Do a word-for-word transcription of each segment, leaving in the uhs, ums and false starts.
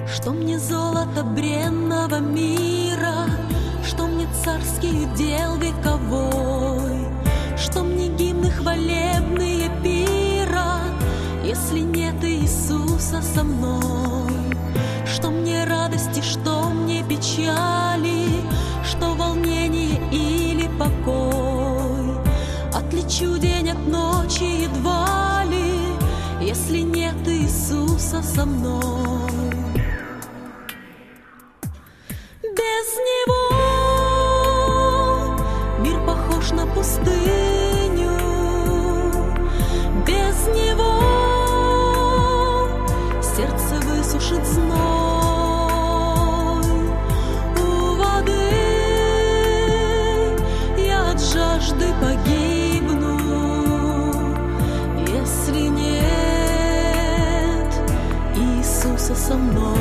Что мне золото бренного мира, что мне царский удел вековой, что мне гимны хвалебные пира, если нет Иисуса со мной. Что мне радости, что мне печали, что волнение или покой. Отличу день от ночи едва ли, если нет Иисуса со мной. Без Него мир похож на пустыню, без Него сердце высушит зной. У воды я от жажды погибну, если нет Иисуса со мной.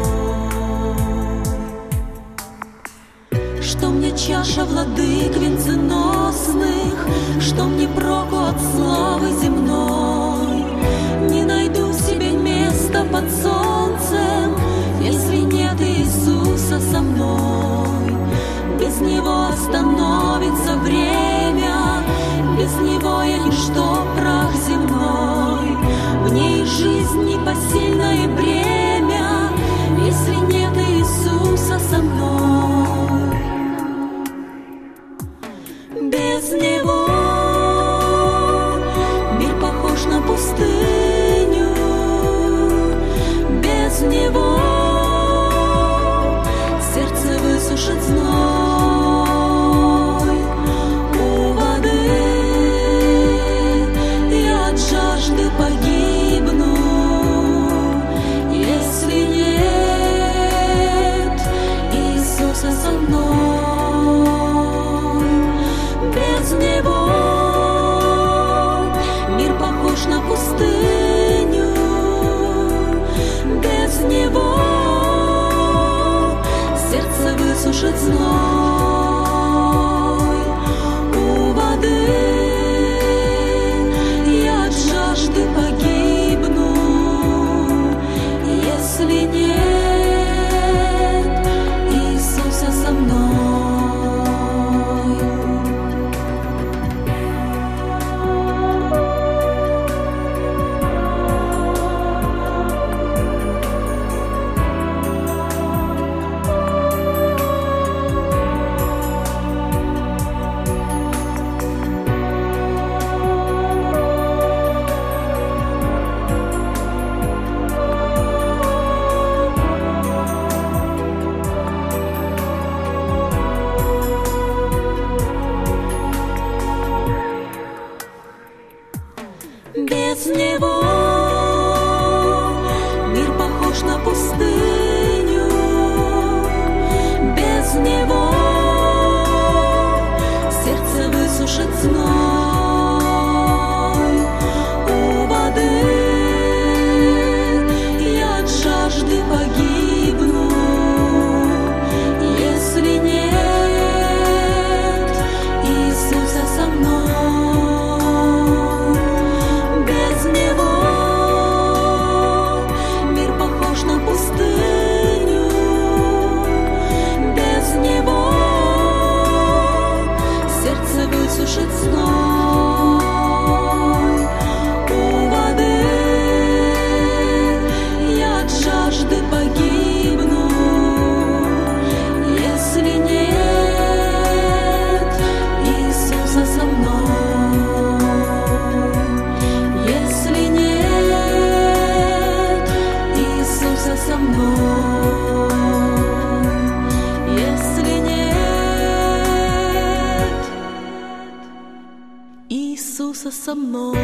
Что мне чаша владык венценосных, что мне проку от славы земной. Не найду себе места под солнцем, если нет Иисуса со мной. Без Него остановится время, без Него я ничто, прах земной. Мне и жизнь непосильное бремя, если нет Иисуса со мной. Без Него мир похож на пустыню, без Него сердце высушит зной. У воды я от жажды погибну, если нет Иисуса со мной. Без Него мир похож на пустыню, без Него сердце высушит зной. У воды я от жажды погибну, если нет Иисуса со мной. Без Него мир похож на пустыню, без Него сердце высушит зной. У воды я от жажды погибну, если нет Иисуса со мной. Без Него мир похож на пустыню, без Него сердце высушит зной. У воды я от жажды погибну, если нет Иисуса со мной. Если нет Иисуса со мной, если нет Иисуса со мной.